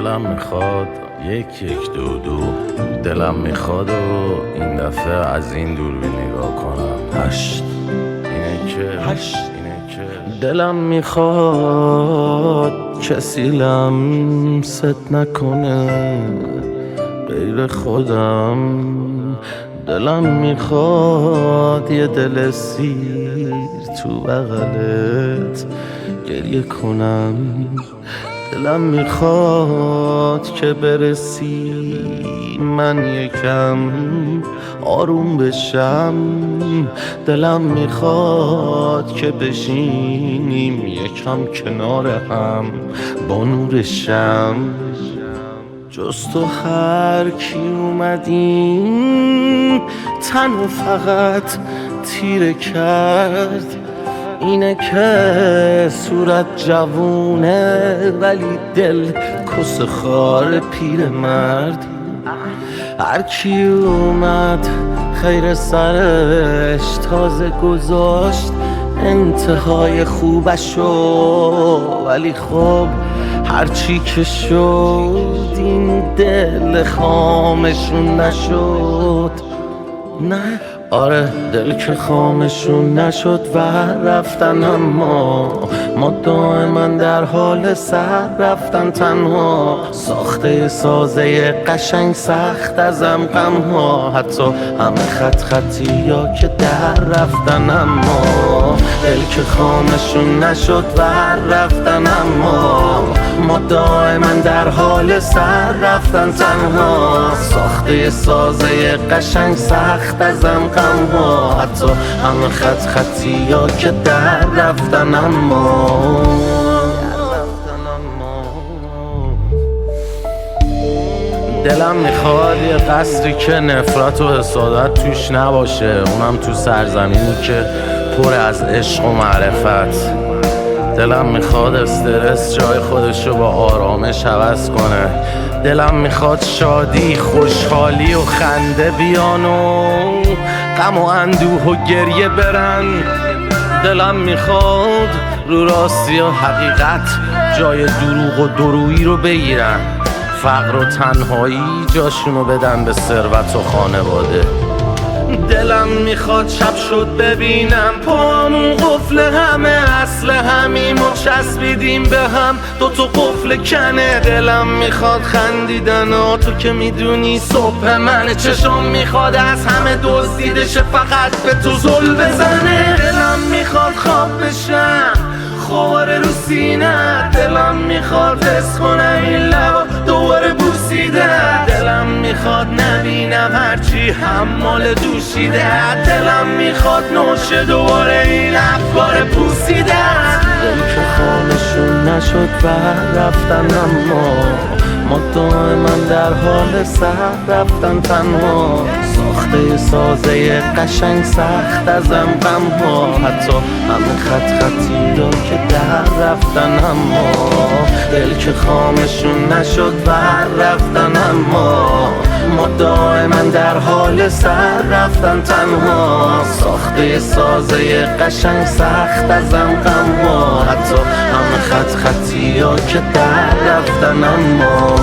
دلم میخواد یک یک دو دو، دلم میخواد و این دفعه از این دوربین نگاه کنم. هشت اینه که دلم میخواد کسی لمست نکنه غیر خودم. دلم میخواد یه دل سیر تو بغلت گریه کنم. دلم میخواد که برسی من یکم آروم بشم. دلم میخواد که بشینیم یکم کنار هم با نور شم. جز تو هر کی اومدیم تنو فقط تیره کرد. اینه که صورت جوونه ولی دل کس خار پیر مرد. هر کی اومد خیر سرش تازه گذاشت انتهای خوبشو، ولی خب هرچی که شد این دل خامشون نشد. نه آره دل که خامشون نشد و رفتن، اما ما دائما در حال سر رفتن تنها. ساخته سازه قشنگ سخت ازم غم ها، حتی همه خط خطی یا که در رفتن، اما دل که خامشون نشد و رفتن، اما ما دائما در حال سر رفتن تنها. ساخته سازه قشنگ سخت ازم غم ها، حتی همه خط خطی یا که در رفتن، اما دلم میخواد یه قصری که نفرت و حسادت توش نباشه، اونم تو سرزمینی که پر از عشق و معرفت. دلم میخواد استرس جای خودشو با آرامش عوض کنه. دلم میخواد شادی، خوشحالی و خنده بیان و غم و اندوه و گریه برن. دلم میخواد رو راستی و حقیقت جای دروغ و درویی رو بگیرن. فقر و تنهایی جاشونو بدن به ثروت و خانواده. دلم میخواد شب شد ببینم پامون قفل همه، اصل همیم و چسبیدیم به هم دوتا قفل کنه. دلم میخواد خندیدن ها، تو که میدونی صبح منه. چشم میخواد از همه دزدیدشه فقط به تو زل بزنه. دلم میخواد خواب بشم خواره رو سینه، دلم میخواد حس کنم این لبا دوباره بوسیده. دلم میخواد نبینم هرچی حمال دوشیده. دلم میخواد نوشه دوباره این افکار پوسیده. دل که خامشون نشد و رفتن، اما ما دائما در حال سر رفتن تنها. ساخته سازه قشنگ سخت ازم غم ها، حتی همه خط خطی را که در رفتن، اما دل که خامشون نشد و رفتن، اما ما دائما در حال سر رفتن تنها. ساخته سازه قشنگ سخت ازم غم ها، حتی همه خط خطی ها که در رفتن، اما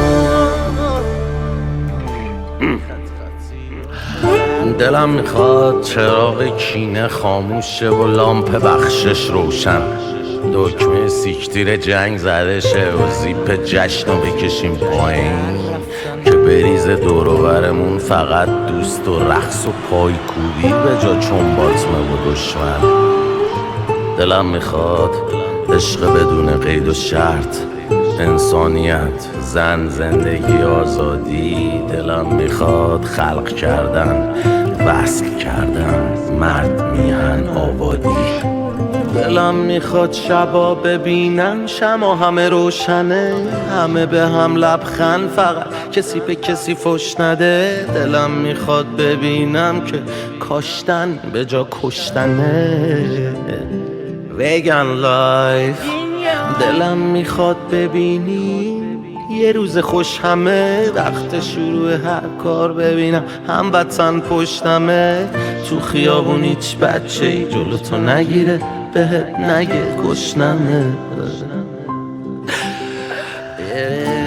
دلم میخواد چراغ کینه خاموشه و لامپ بخشش روشن. دکمه سیکتیر جنگ زده شه و زیپ جشن رو بکشیم پایین، که بریزه دور و برمون فقط دوست و رقص و پای کوبی به جا چنباتمه و دشمن. دلم میخواد عشق بدون قید و شرط، انسانیت، زن، زندگی، آزادی. دلم میخواد خلق کردن، وصل کردن، مرد میهن آبادی. دلم میخواد شبا ببینم شما همه روشنه، همه به هم لبخند، فقط کسی به کسی فش نده. دلم میخواد ببینم که کاشتن به جا کشتنه. ویگن لایف. دلم میخواد ببینی یه روز خوش همه، وقت شروع هر کار ببینم هموطن پشتمه. تو خیابون هیچ بچه‌ای جلو تو نگیره بهت نگه گشنمه.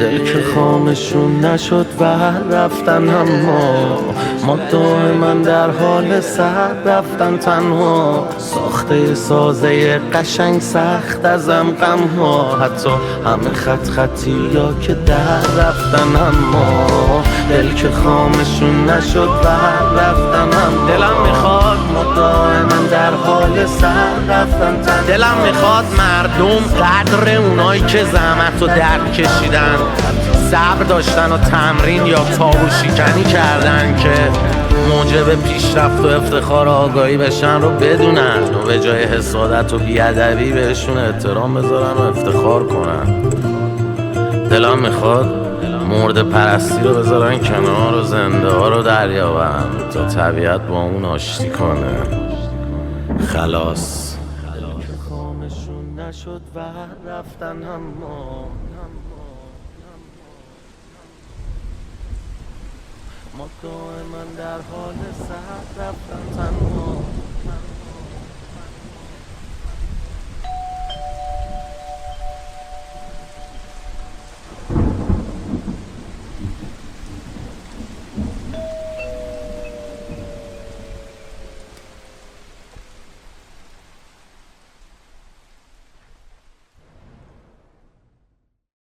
دل که خامشون نشد و رفتن، اما ما دائما در حال سر رفتن تنها. ساخته سازه قشنگ سخت ازم غم ها، حتی همه خطی یا که در رفتن، اما دل که خامشون نشد و رفتن، اما دلم میخواد ما دائما در حال سر رفتن تنها. دلم میخواد مردم قدر اونایی که زحمت و درد کشیدن، صبر داشتن و تمرین یا تابو شکنی کردن که موجب پیشرفت و افتخار و آگاهی بشن رو بدونن و به جای حسادت و بیادبی بهشون احترام بذارن و افتخار کنن. دلم میخواد مرد پرستی رو بذارن کنار و زنده ها رو دریابن تا طبیعت با اون آشتی کنه. خلاص خامشون نشد و رفتن، اما ما دائما در حال سر رفتن تنها.